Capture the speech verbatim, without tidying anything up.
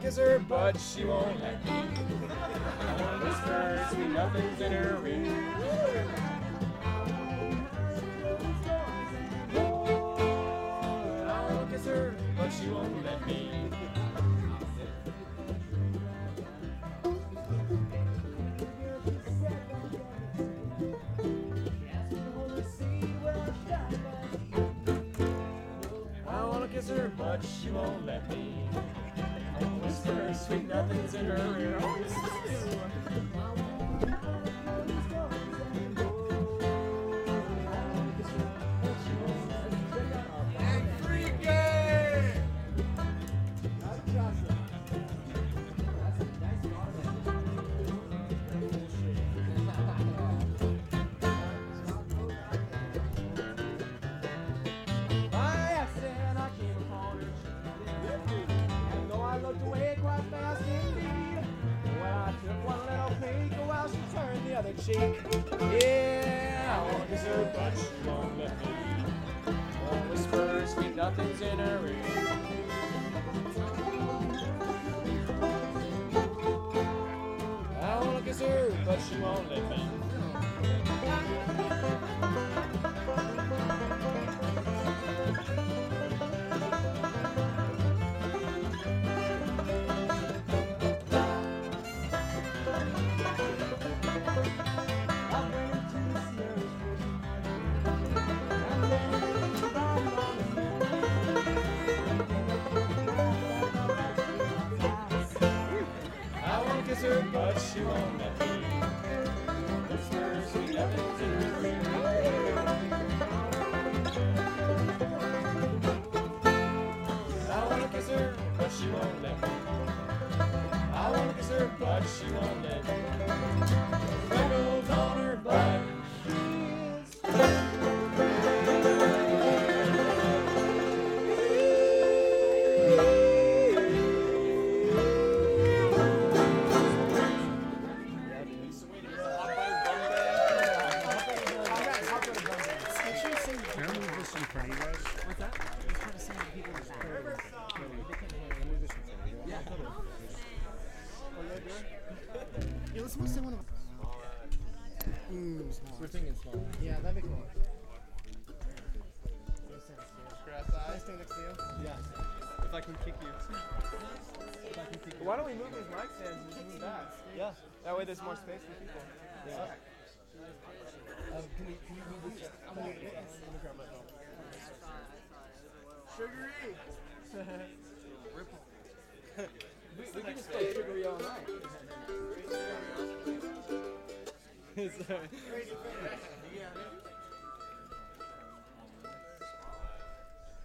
kiss her, but she won't let me. I wanna whisper sweet nothings in her ear. I wanna kiss her, but she won't let me. I wanna kiss her, but she won't let me. I wanna whisper sweet nothings in her ear. Looked away quite fast indeed. When I took one little peek, while she turned the other cheek. Yeah, I wanna kiss her, but she won't let me. I wanna whisper sweet nothings in her ear. I wanna kiss her, but she won't let me. Kiss her, but she won't let me. Whisper sweet nothings in her ear. I wanna kiss her, but she won't let me. I wanna kiss her, but she won't let me. Freckles on her butt. Yeah, let's move to one of them. Mm, small. We're thinking small. Yeah, that'd be cool. Can I stay next to you? Yeah. If I can kick you. If I can kick you. Why don't we move these mic stands and just move back? Yeah. That way there's more space for people. Yeah. Um, can you, can you move this? I'm gonna, I'm gonna grab my phone. Sugary! Ripple. we, we can just stay sugary all night. Sorry.